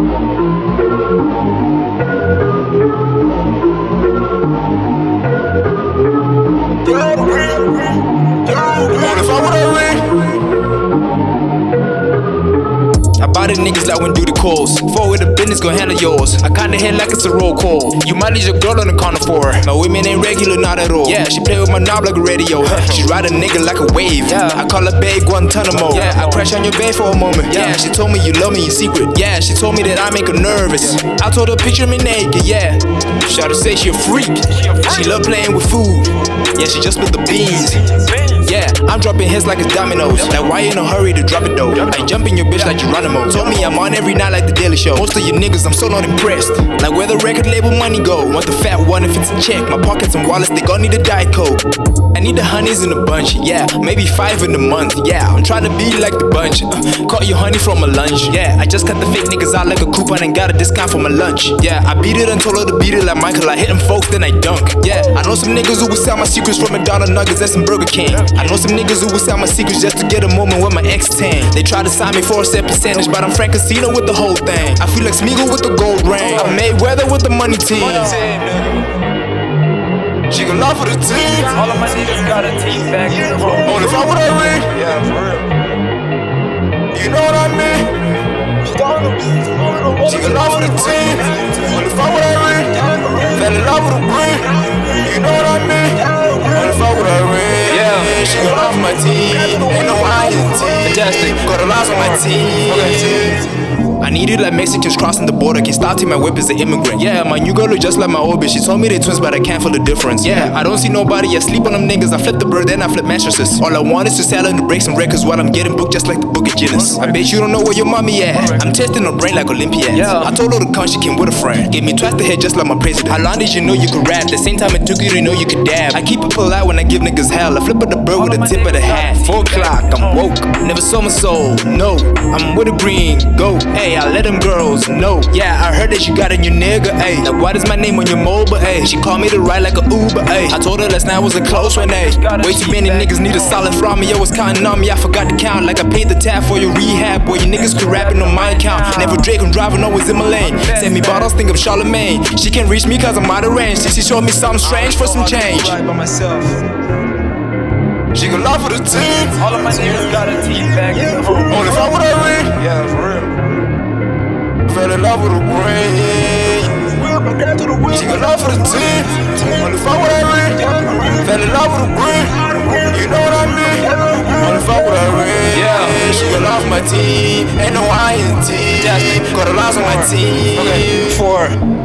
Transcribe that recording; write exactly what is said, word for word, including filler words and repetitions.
I buy the niggas like when do the calls. Forward the business gon' handle yours. I kinda hit like it's a roll call. You might leave your girl on the corner for her. My women ain't regular, not at all. Yeah, she play with my knob like a radio. She ride a nigga like a wave. Yeah, I call her babe Guantanamo. Yeah, I crash on your bed for a moment. Yeah, she told me you love me in secret. Yeah, she told me that I make her nervous. I told her picture me naked. Yeah, Shawty say she a freak. She love playing with food. Yeah, she just split the beans. Yeah, I'm dropping hits like it's dominoes. Like why you in a hurry to drop it though? I jump in your bitch like Geronimo. Told me I'm on every night like the Daily Show. Most of you niggas I'm so not impressed. Like where the record label money go? Want the fat one if it's a check. My pockets and wallets they gon' need a Diet Coke. I need the honeys in a bunch, yeah, maybe five in a month. Yeah, I'm trying to be like the bunch. uh, Caught you honey from a lunch. Yeah, I just cut the fake niggas out like a coupon and got a discount for my lunch. Yeah, I beat it and told her to beat it like Michael. I hit them folks then I dunk. Yeah, I know some niggas who would sell my secrets from McDonald's nuggets and some Burger King. I know some niggas who would sell my secrets just to get a moment with my X ten. They try to sign me for a set percentage, but I'm Frank Casino with the whole thing. I feel like Smeagol with the gold ring. I'm Mayweather with the money team. She gon' lie for the team. All of my niggas got a team back in the room. Only if I would I ring. Yeah, for real. You know what I mean? She gon' lie for the team. Only if I would I ring. Fell in love with a ring. You know what I mean? Only if I would I ring. Yeah, she gon' lie for my team. Ain't no I in team. Fantastic. Got a lot on my team. Okay. I need it like Mexicans crossing the border. Can start till my whip is an immigrant. Yeah, my new girl look just like my old bitch. She told me they twins, but I can't feel the difference. Yeah, I don't see nobody. I sleep on them niggas. I flip the bird, then I flip mattresses. All I want is to sell and to break some records while I'm getting booked just like the Book of Guinness. I bet you don't know where your mommy at. I'm testing her brain like Olympians. Yeah. I told her to come, she came with a friend. Gave me twice the head just like my president. How long did you know you could rap? The same time it took you to know you could dab. I keep it polite when I give niggas hell. I flip of the bird with the tip of the hat. Four o'clock, I'm woke. Never sold my soul. No, I'm with a green. Go. Hey, I let them girls know. Yeah, I heard that you got in your nigga. Ayy, now what is my name on your mobile? Ayy, she called me to ride like a Uber. Ayy, I told her last night was a close one. Ayy, way too many niggas need a solid from me. I was counting on me. I forgot to count. Like I paid the tab for your rehab. Boy, you niggas quit rapping on my account. Never Drake, I'm driving always in my lane. Send me bottles, think of Charlemagne. She can't reach me cause I'm out of range. She showed me something strange for some change. By myself. She gon' lie for the team. All of my niggas got a team back in the room. Only if I would I ring. Yeah, for real. Fell in love with a ring. She gon' lie for the team. Only if I would I ring. Fell in love with a ring. You know what I mean? Only if I would I ring. Yeah. She gon' lie for my team. Ain't no I in team. Got a loss on my team. Okay. Four.